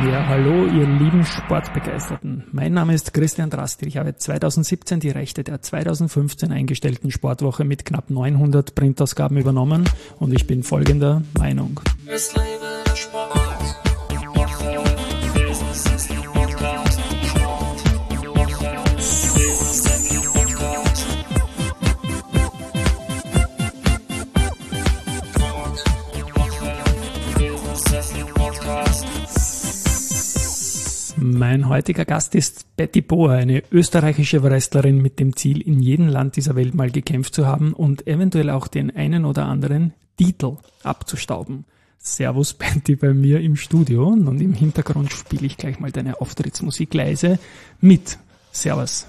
Ja, hallo, ihr lieben Sportbegeisterten. Mein Name ist Christian Drastil. Ich habe 2017 die Rechte der 2015 eingestellten Sportwoche mit knapp 900 Printausgaben übernommen und ich bin folgender Meinung. Es lebe der Sport. Mein heutiger Gast ist Betty Boer, eine österreichische Wrestlerin mit dem Ziel, in jedem Land dieser Welt mal gekämpft zu haben und eventuell auch den einen oder anderen Titel abzustauben. Servus Betty bei mir im Studio und im Hintergrund spiele ich gleich mal deine Auftrittsmusik leise mit. Servus.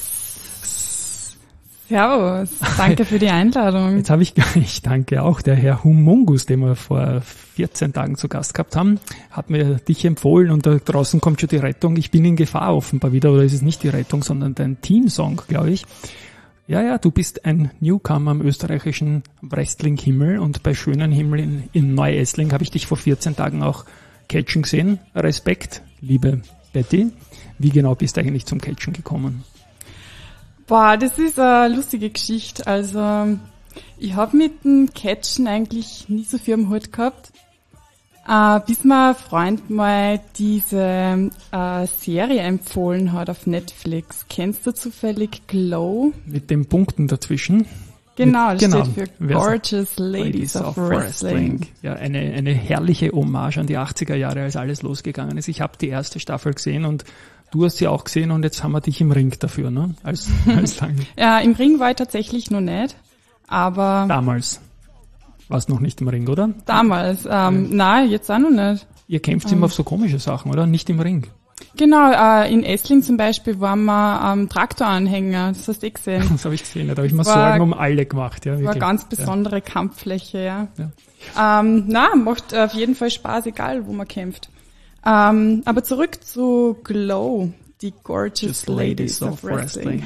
Servus, danke für die Einladung. Jetzt habe ich danke auch, der Herr Humungus, den wir vor 14 Tagen zu Gast gehabt haben, hat mir dich empfohlen und da draußen kommt schon die Rettung. Ich bin in Gefahr offenbar wieder, oder ist es nicht die Rettung, sondern dein Teamsong, glaube ich. Ja, du bist ein Newcomer am österreichischen Wrestling-Himmel und bei schönen Himmel in Neu-Essling habe ich dich vor 14 Tagen auch catchen gesehen. Respekt, liebe Betty. Wie genau bist du eigentlich zum Catchen gekommen? Boah, das ist eine lustige Geschichte. Also, ich habe mit dem Catchen eigentlich nie so viel am Hut gehabt, bis mir ein Freund mal diese Serie empfohlen hat auf Netflix. Kennst du zufällig Glow? Mit den Punkten dazwischen? Genau, das steht für Gorgeous Ladies of Wrestling. Ja, eine herrliche Hommage an die 80er Jahre, als alles losgegangen ist. Ich habe die erste Staffel gesehen und du hast sie auch gesehen und jetzt haben wir dich im Ring dafür, ne? Als lang. Ja, im Ring war ich tatsächlich noch nicht, aber... Damals warst du noch nicht im Ring, oder? Damals, nein, jetzt auch noch nicht. Ihr kämpft immer auf so komische Sachen, oder? Nicht im Ring. Genau, in Essling zum Beispiel waren wir am Traktoranhänger, das hast du gesehen. Das habe ich gesehen, da habe ich mir Sorgen um alle gemacht. Ja, wirklich. War eine ganz besondere Kampffläche, ja. Macht auf jeden Fall Spaß, egal wo man kämpft. Aber zurück zu Glow, die Gorgeous Ladies of Wrestling.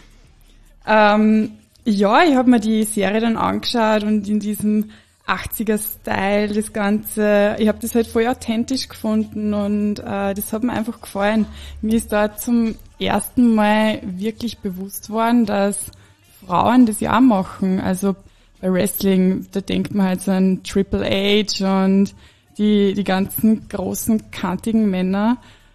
Ich habe mir die Serie dann angeschaut und in diesem 80er-Style das Ganze, ich habe das halt voll authentisch gefunden und das hat mir einfach gefallen. Mir ist da zum ersten Mal wirklich bewusst worden, dass Frauen das ja auch machen. Also bei Wrestling, da denkt man halt so an Triple H und die ganzen großen, kantigen Männer.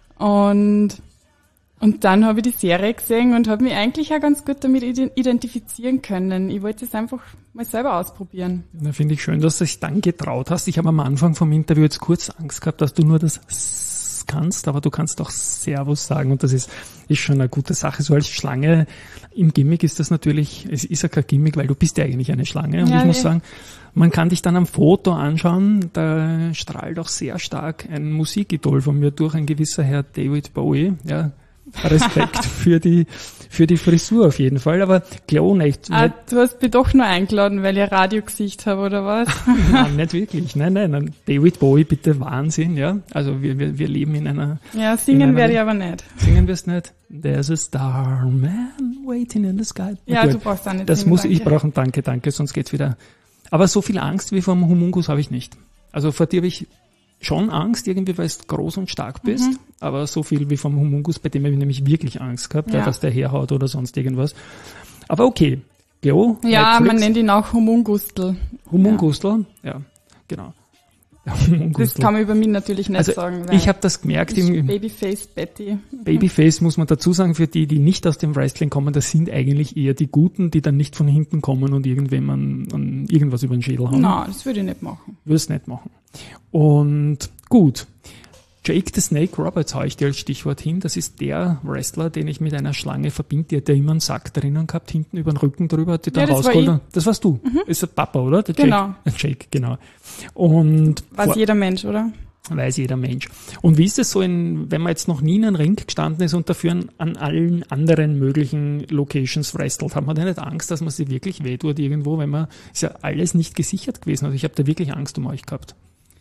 Und dann habe ich die Serie gesehen und habe mich eigentlich auch ganz gut damit identifizieren können. Ich wollte es einfach mal selber ausprobieren. Da finde ich schön, dass du dich dann getraut hast. Ich habe am Anfang vom Interview jetzt kurz Angst gehabt, dass du nur das kannst, aber du kannst auch Servus sagen und das ist schon eine gute Sache. So als Schlange im Gimmick ist das natürlich, es ist ja kein Gimmick, weil du bist ja eigentlich eine Schlange. Und ich muss sagen, man kann dich dann am Foto anschauen, da strahlt auch sehr stark ein Musikidol von mir durch, ein gewisser Herr David Bowie, ja. Respekt für die Frisur auf jeden Fall, aber Glow nicht. Du hast mich doch nur eingeladen, weil ich ein Radiogesicht habe, oder was? Nein, nicht wirklich. Nein. David Bowie, bitte Wahnsinn, ja. Also wir leben in einer... Ja, singen werde ich aber nicht. Singen wirst nicht? There's a star man waiting in the sky. Ja, gut, du brauchst auch nicht das singen, muss danke. ich brauchen, danke, sonst geht's wieder. Aber so viel Angst wie vom Humungus habe ich nicht. Also vor dir habe ich schon Angst, irgendwie, weil du groß und stark bist, aber so viel wie vom Humungus, bei dem habe ich nämlich wirklich Angst gehabt, dass der herhaut oder sonst irgendwas. Aber okay, Glow. Ja, Netflix. man nennt ihn auch Humungustel. Humungustel, ja, genau. Das kann man über mich natürlich nicht sagen. Ich habe das gemerkt. Babyface Betty. Babyface muss man dazu sagen, für die nicht aus dem Wrestling kommen, das sind eigentlich eher die Guten, die dann nicht von hinten kommen und irgendwem an irgendwas über den Schädel haben. Nein, das würde ich nicht machen. Würdest nicht machen. Und gut. Jake the Snake Roberts haue ich dir als Stichwort hin. Das ist der Wrestler, den ich mit einer Schlange verbinde. Die hat ja immer einen Sack drinnen gehabt, hinten über den Rücken drüber, hat die dann rausgeholt. Das warst du. Ist der Papa, oder? Der genau. Jake, genau. Und weiß jeder Mensch, oder? Weiß jeder Mensch. Und wie ist es so, wenn man jetzt noch nie in einem Ring gestanden ist und dafür an allen anderen möglichen Locations wrestelt, hat man da nicht Angst, dass man sich wirklich wehtut irgendwo, wenn man, ist ja alles nicht gesichert gewesen. Also ich habe da wirklich Angst um euch gehabt.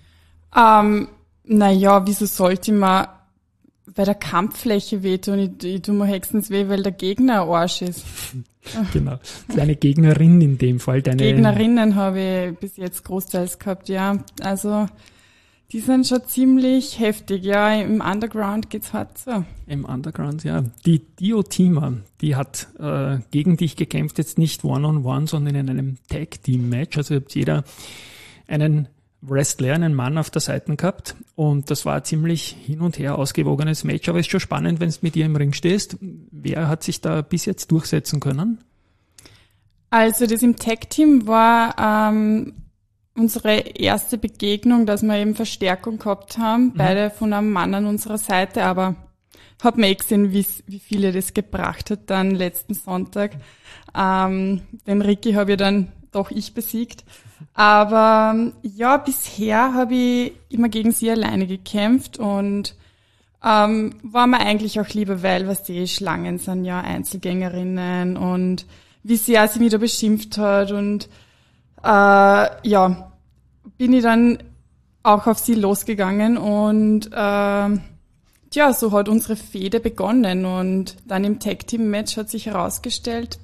Naja, wieso sollte man bei der Kampffläche wehtun? Ich tue mir höchstens weh, weil der Gegner ein Arsch ist. Genau. Deine Gegnerin in dem Fall. Gegnerinnen habe ich bis jetzt großteils gehabt, ja. Also Die sind schon ziemlich heftig, ja. Im Underground geht's hart so. Im Underground, ja. Die Diotima, die hat gegen dich gekämpft, jetzt nicht One-on-One, sondern in einem Tag-Team-Match. Also ihr habt jeder einen Wrestler, einen Mann auf der Seite gehabt und das war ein ziemlich hin und her ausgewogenes Match, aber es ist schon spannend, wenn du mit ihr im Ring stehst. Wer hat sich da bis jetzt durchsetzen können? Also das im Tag-Team war unsere erste Begegnung, dass wir eben Verstärkung gehabt haben, beide von einem Mann an unserer Seite, aber hat man gesehen, wie viele das gebracht hat dann letzten Sonntag. Den Ricky habe ich dann doch besiegt. Aber ja, bisher habe ich immer gegen sie alleine gekämpft und war mir eigentlich auch lieber, weil was die Schlangen sind ja Einzelgängerinnen und wie sehr sie mich da beschimpft hat und ja, bin ich dann auch auf sie losgegangen und ja, so hat unsere Fehde begonnen und dann im Tag-Team-Match hat sich herausgestellt,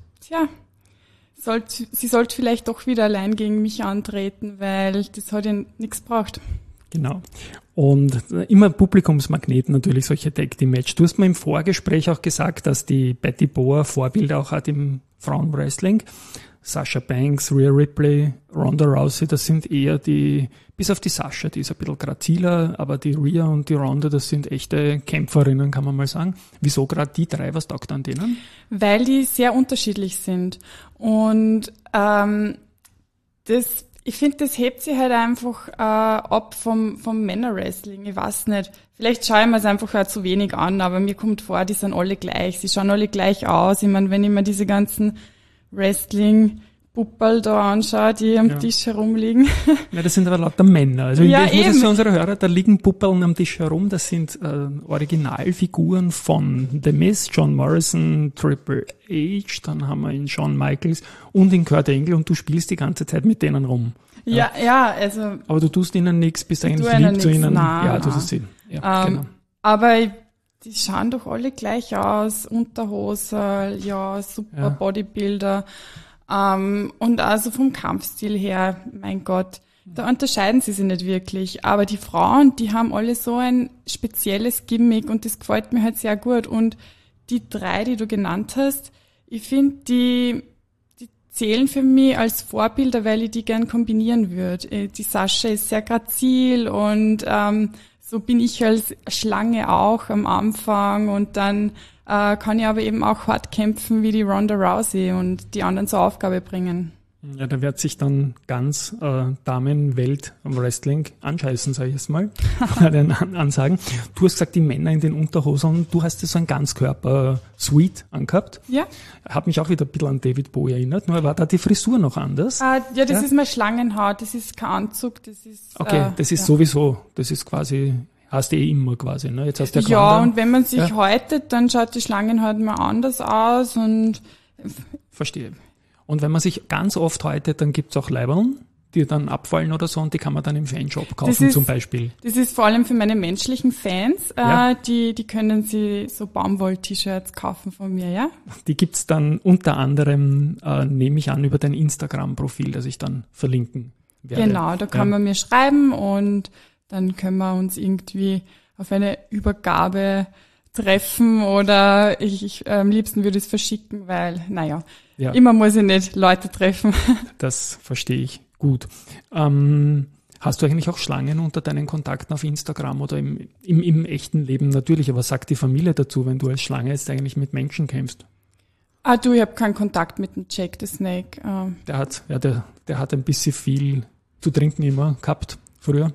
sie sollte vielleicht doch wieder allein gegen mich antreten, weil das hat ja nichts gebraucht. Genau. Und immer Publikumsmagnet natürlich, solche Tag-Team-Match. Du hast mir im Vorgespräch auch gesagt, dass die Betty Boer Vorbilder auch hat im Frauenwrestling. Sasha Banks, Rhea Ripley, Ronda Rousey, das sind eher die, bis auf die Sasha, die ist ein bisschen graziler, aber die Rhea und die Ronda, das sind echte Kämpferinnen, kann man mal sagen. Wieso gerade die drei, was taugt an denen? Weil die sehr unterschiedlich sind. Und ich finde, das hebt sie halt einfach ab vom Männerwrestling. Ich weiß nicht. Vielleicht schaue ich mir es einfach halt zu wenig an, aber mir kommt vor, die sind alle gleich. Sie schauen alle gleich aus. Ich meine, wenn ich mir diese ganzen Wrestling-Pupperl da anschaue, die am Tisch herumliegen. Ja, das sind aber lauter Männer. Also ja, ich muss jetzt für unsere Hörer, da liegen Pupperln am Tisch herum. Das sind Originalfiguren von The Miz, John Morrison, Triple H, dann haben wir ihn Shawn Michaels und in Kurt Angle und du spielst die ganze Zeit mit denen rum. Ja, also. Aber du tust ihnen nichts, bist eigentlich lieb zu ihnen. Ja, du tust sie. Ja, genau. Aber die schauen doch alle gleich aus, Unterhose, ja, super Bodybuilder. Und also vom Kampfstil her, mein Gott, da unterscheiden sie sich nicht wirklich. Aber die Frauen, die haben alle so ein spezielles Gimmick und das gefällt mir halt sehr gut. Und die drei, die du genannt hast, ich finde, die zählen für mich als Vorbilder, weil ich die gern kombinieren würde. Die Sascha ist sehr grazil und so bin ich als Schlange auch am Anfang und dann kann ich aber eben auch hart kämpfen wie die Ronda Rousey und die anderen zur Aufgabe bringen. Ja, da wird sich dann ganz Damenwelt am Wrestling anscheißen, sage ich jetzt mal, den Ansagen. Du hast gesagt, die Männer in den Unterhosen, du hast so einen Ganzkörper-Suite angehabt. Ja. Hat mich auch wieder ein bisschen an David Bowie erinnert, nur war da die Frisur noch anders. Ja, das ist mal Schlangenhaut, das ist kein Anzug, das ist... Okay, das ist sowieso, das ist quasi... Hast du immer quasi, ne? Jetzt hast du und wenn man sich häutet, dann schaut die Schlangenhaut mal anders aus und... Verstehe. Und wenn man sich ganz oft häutet, dann gibt's auch Leiberln, die dann abfallen oder so und die kann man dann im Fanshop kaufen zum Beispiel. Das ist vor allem für meine menschlichen Fans, die können sie so Baumwoll-T-Shirts kaufen von mir, ja? Die gibt's dann unter anderem, nehme ich an, über dein Instagram-Profil, das ich dann verlinken werde. Genau, da kann man mir schreiben und dann können wir uns irgendwie auf eine Übergabe treffen oder ich am liebsten würde es verschicken, weil, immer muss ich nicht Leute treffen. Das verstehe ich gut. Hast du eigentlich auch Schlangen unter deinen Kontakten auf Instagram oder im echten Leben natürlich, aber was sagt die Familie dazu, wenn du als Schlange jetzt eigentlich mit Menschen kämpfst? Ich habe keinen Kontakt mit dem Jake the Snake. Der hat ein bisschen viel zu trinken immer gehabt früher.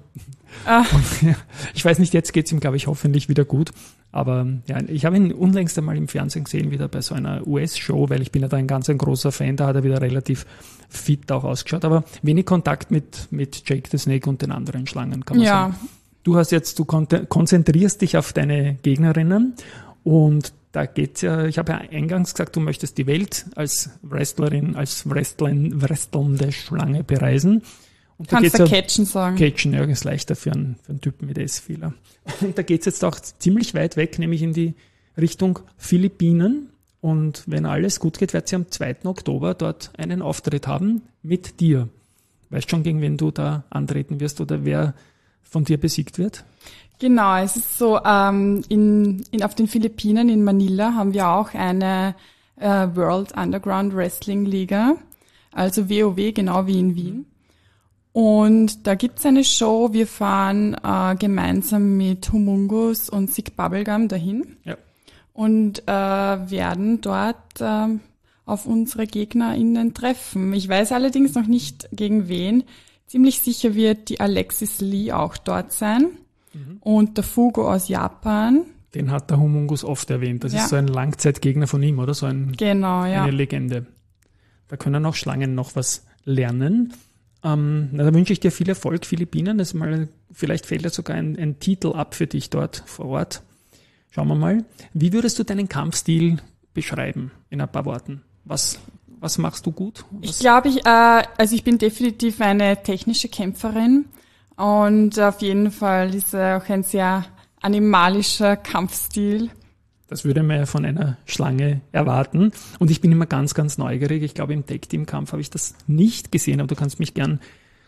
Ich weiß nicht, jetzt geht's ihm, glaube ich, hoffentlich wieder gut. Aber ja, ich habe ihn unlängst einmal im Fernsehen gesehen, wieder bei so einer US-Show, weil ich bin ja da ein großer Fan, da hat er wieder relativ fit auch ausgeschaut. Aber wenig Kontakt mit Jake the Snake und den anderen Schlangen, kann man sagen. Du konzentrierst dich auf deine Gegnerinnen und da geht's ja, ich habe ja eingangs gesagt, du möchtest die Welt als Wrestlerin, als wrestelnde Schlange bereisen. Und kannst du Catchen sagen? Catchen, ja, ist leichter für einen Typen mit S-Fehler. Und da geht's jetzt auch ziemlich weit weg, nämlich in die Richtung Philippinen. Und wenn alles gut geht, wird sie am 2. Oktober dort einen Auftritt haben mit dir. Weißt schon, gegen wen du da antreten wirst oder wer von dir besiegt wird? Genau, es ist so, auf den Philippinen in Manila haben wir auch eine World Underground Wrestling Liga, also WOW, genau wie in Wien. Und da gibt's eine Show, wir fahren gemeinsam mit Humungus und Sick Bubblegum dahin und werden dort auf unsere GegnerInnen treffen. Ich weiß allerdings noch nicht gegen wen. Ziemlich sicher wird die Alexis Lee auch dort sein und der Fugo aus Japan. Den hat der Humungus oft erwähnt. Das ist so ein Langzeitgegner von ihm, oder? So eine Legende. Da können auch Schlangen noch was lernen. Da wünsche ich dir viel Erfolg, Philippinen. Vielleicht fällt ja sogar ein Titel ab für dich dort vor Ort. Schauen wir mal. Wie würdest du deinen Kampfstil beschreiben in ein paar Worten? Was machst du gut? Ich glaube, ich bin definitiv eine technische Kämpferin und auf jeden Fall ist auch ein sehr animalischer Kampfstil. Das würde man ja von einer Schlange erwarten. Und ich bin immer ganz, ganz neugierig. Ich glaube, im Tag-Team-Kampf habe ich das nicht gesehen, aber du kannst mich gern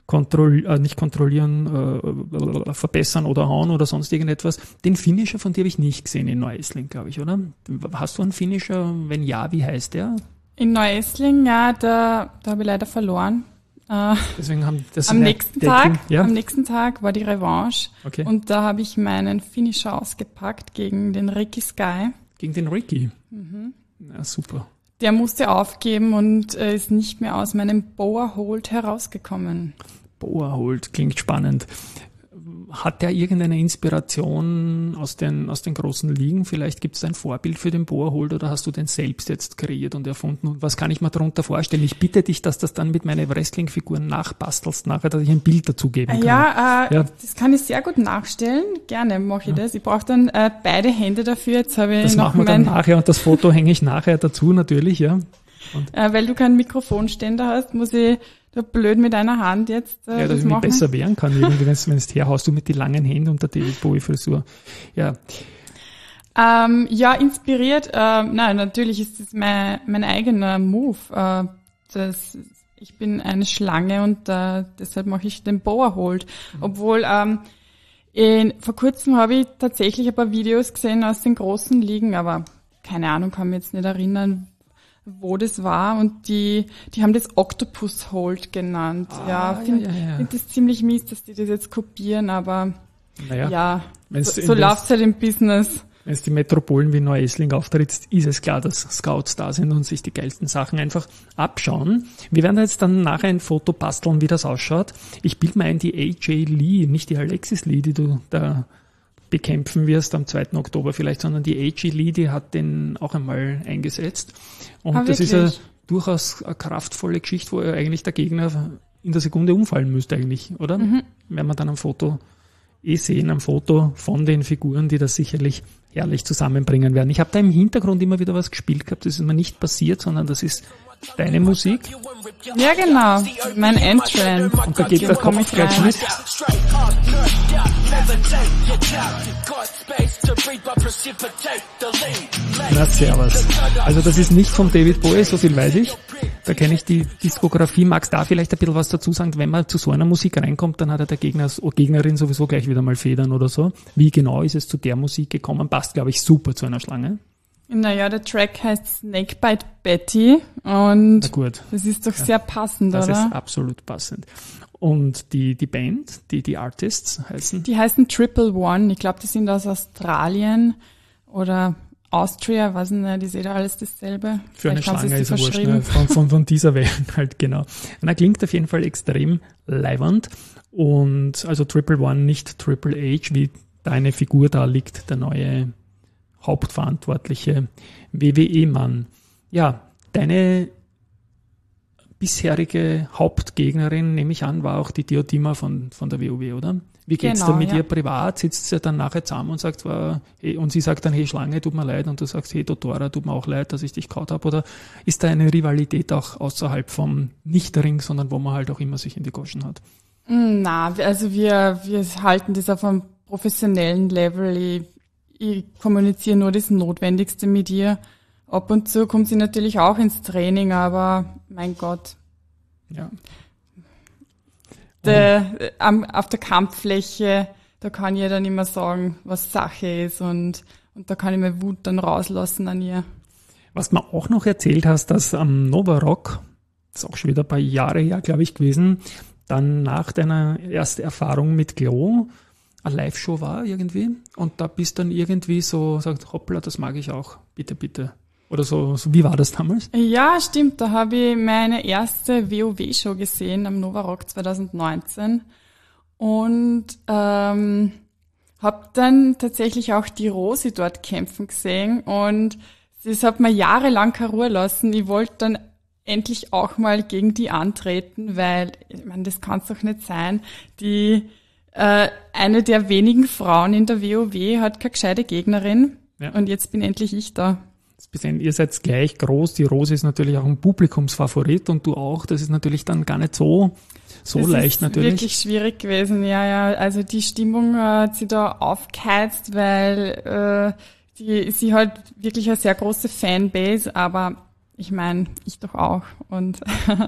verbessern oder hauen oder sonst irgendetwas. Den Finisher von dir habe ich nicht gesehen in Neu-Essling, glaube ich, oder? Hast du einen Finisher? Wenn ja, wie heißt der? In Neu-Essling, ja, da habe ich leider verloren. Deswegen haben das am nächsten Tag war die Revanche und da habe ich meinen Finisher ausgepackt gegen den Ricky Sky. Gegen den Ricky? Ja, super. Der musste aufgeben und ist nicht mehr aus meinem Boa Hold herausgekommen. Boa Hold, klingt spannend. Hat der irgendeine Inspiration aus den großen Ligen? Vielleicht gibt es ein Vorbild für den Boa Hold oder hast du den selbst jetzt kreiert und erfunden? Und was kann ich mir darunter vorstellen? Ich bitte dich, dass das dann mit meinen Wrestling-Figuren nachbastelst nachher, dass ich ein Bild dazu geben kann. Das kann ich sehr gut nachstellen. Gerne mache ich das. Ich brauche dann beide Hände dafür. Jetzt habe ich das machen wir dann nachher und das Foto hänge ich nachher dazu natürlich, ja. Weil du keinen Mikrofonständer hast, muss ich da blöd mit einer Hand jetzt dass ich mich besser wehren kann, irgendwie, wenn du es herhaust, du mit die langen Händen und der David Bowie-Frisur. Ja. Inspiriert. Nein, natürlich ist das mein eigener Move. Ich bin eine Schlange und deshalb mache ich den Boa Hold. Obwohl vor kurzem habe ich tatsächlich ein paar Videos gesehen aus den großen Ligen, aber keine Ahnung, kann mich jetzt nicht erinnern, wo das war, und die haben das Octopus Hold genannt. Finde das ziemlich mies, dass die das jetzt kopieren, aber so läuft's halt im Business. Wenn es die Metropolen wie Neu-Essling auftritt, ist es klar, dass Scouts da sind und sich die geilsten Sachen einfach abschauen. Wir werden jetzt dann nachher ein Foto basteln, wie das ausschaut. Ich bilde mir ein, die AJ Lee, nicht die Alexis Lee, die du da bekämpfen wirst am 2. Oktober vielleicht, sondern die AJ Lee, die hat den auch einmal eingesetzt. Und das ist ja durchaus eine kraftvolle Geschichte, wo eigentlich der Gegner in der Sekunde umfallen müsste eigentlich, oder? Werden wir dann am Foto sehen, am Foto von den Figuren, die das sicherlich herrlich zusammenbringen werden. Ich habe da im Hintergrund immer wieder was gespielt gehabt, das ist mir nicht passiert, sondern das ist deine Musik. Ja, genau. Mein Entrance. Und da geht der Kopf gleich mit. Na, servus. Also das ist nicht von David Bowie, so viel weiß ich. Da kenne ich die Diskografie. Magst da vielleicht ein bisschen was dazu sagen? Wenn man zu so einer Musik reinkommt, dann hat ja der Gegnerin sowieso gleich wieder mal Federn oder so. Wie genau ist es zu der Musik gekommen? Passt, glaube ich, super zu einer Schlange. Naja, der Track heißt Snakebite Betty und das ist doch sehr passend, das oder? Das ist absolut passend. Und die Band, die Artists heißen? Die heißen Triple One. Ich glaube, die sind aus Australien oder Austria, weiß nicht, ist da alles dasselbe. Für eine Schlange ist er wurscht, ne? von dieser Welt halt, genau. Und er klingt auf jeden Fall extrem leiwand. Und also Triple One, nicht Triple H, wie deine Figur da liegt, der neue hauptverantwortliche WWE-Mann. Ja, deine bisherige Hauptgegnerin, nehme ich an, war auch die Diotima von der WoW, oder? Wie geht's da mit ihr privat? Sitzt sie dann nachher zusammen und sagt, und sie sagt dann, hey Schlange, tut mir leid, und du sagst, hey Dottora, tut mir auch leid, dass ich dich kaut habe, oder ist da eine Rivalität auch außerhalb vom Nicht-Ring, sondern wo man halt auch immer sich in die Goschen hat? Na, also wir halten das auf einem professionellen Level. Ich kommuniziere nur das Notwendigste mit ihr. Ab und zu kommt sie natürlich auch ins Training, aber mein Gott. Ja. auf der Kampffläche, da kann ich dann immer sagen, was Sache ist und da kann ich meine Wut dann rauslassen an ihr. Was du mir auch noch erzählt hast, dass am Nova Rock, das ist auch schon wieder ein paar Jahre her, glaube ich, gewesen, dann nach deiner ersten Erfahrung mit Glo eine Live-Show war irgendwie und da bist dann irgendwie so, sagt, hoppla, das mag ich auch, bitte, bitte. Oder so, wie war das damals? Ja, stimmt, da habe ich meine erste WoW-Show gesehen am Nova Rock 2019 und habe dann tatsächlich auch die Rosi dort kämpfen gesehen und das hat mir jahrelang keine Ruhe lassen. Ich wollte dann endlich auch mal gegen die antreten, weil, ich meine, das kann es doch nicht sein. Eine der wenigen Frauen in der WoW hat keine gescheite Gegnerin und jetzt bin endlich ich da. Ihr seid gleich groß, die Rosi ist natürlich auch ein Publikumsfavorit und du auch, das ist natürlich dann gar nicht so leicht natürlich. Das ist wirklich schwierig gewesen, ja, also die Stimmung hat sie da aufgeheizt, weil sie hat wirklich eine sehr große Fanbase, aber ich meine, ich doch auch und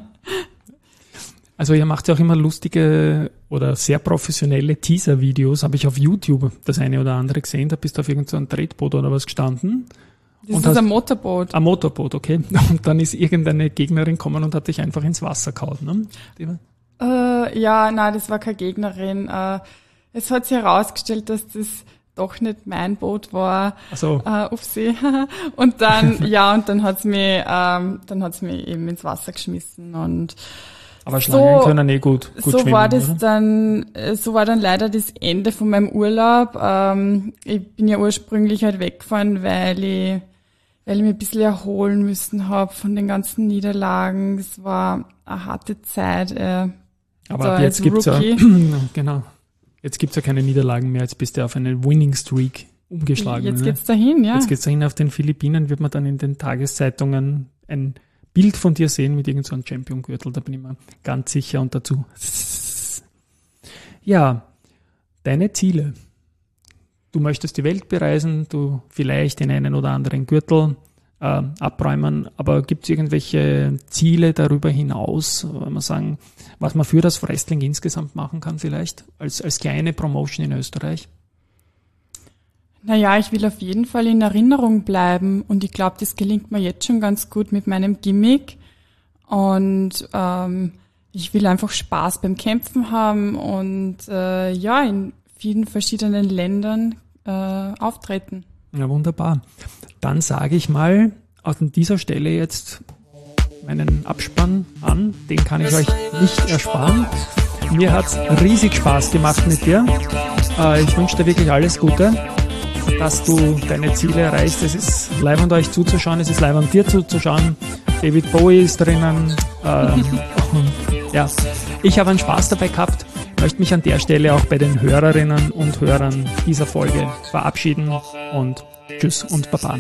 Also ihr macht ja auch immer lustige oder sehr professionelle Teaser-Videos, habe ich auf YouTube das eine oder andere gesehen, da bist du auf irgendeinem Tretboot oder was gestanden. Das ist ein Motorboot. Ein Motorboot, okay. Und dann ist irgendeine Gegnerin gekommen und hat dich einfach ins Wasser gehauen, ne? Das war keine Gegnerin. Es hat sich herausgestellt, dass das doch nicht mein Boot war. Ach so. Upsi. Und dann hat's mich eben ins Wasser geschmissen und aber Schlangen können gut so schwimmen, war das oder? so war dann leider das Ende von meinem Urlaub. Ich bin ja ursprünglich halt weggefahren, weil ich mich ein bisschen erholen müssen habe von den ganzen Niederlagen. Es war eine harte Zeit. Aber jetzt gibt's ja, genau. Jetzt gibt's ja keine Niederlagen mehr. Jetzt bist du auf eine Winning Streak umgeschlagen. Jetzt geht's dahin, ja. Jetzt geht's dahin. Auf den Philippinen wird man dann in den Tageszeitungen ein Bild von dir sehen mit irgendeinem so einem Champion-Gürtel. Da bin ich mir ganz sicher und dazu. Ja, deine Ziele. Du möchtest die Welt bereisen, du vielleicht den einen oder anderen Gürtel abräumen, aber gibt es irgendwelche Ziele darüber hinaus, wenn man sagen, was man für das Wrestling insgesamt machen kann vielleicht, als kleine Promotion in Österreich? Naja, ich will auf jeden Fall in Erinnerung bleiben und ich glaube, das gelingt mir jetzt schon ganz gut mit meinem Gimmick und ich will einfach Spaß beim Kämpfen haben und in vielen verschiedenen Ländern auftreten. Ja, wunderbar. Dann sage ich mal an dieser Stelle jetzt meinen Abspann an. Den kann ich euch nicht ersparen. Mir hat's riesig Spaß gemacht mit dir. Ich wünsche dir wirklich alles Gute, dass du deine Ziele erreichst. Es ist leibend euch zuzuschauen, es ist leibend dir zuzuschauen. David Bowie ist drinnen. Ich habe einen Spaß dabei gehabt. Ich möchte mich an der Stelle auch bei den Hörerinnen und Hörern dieser Folge verabschieden und tschüss und baba.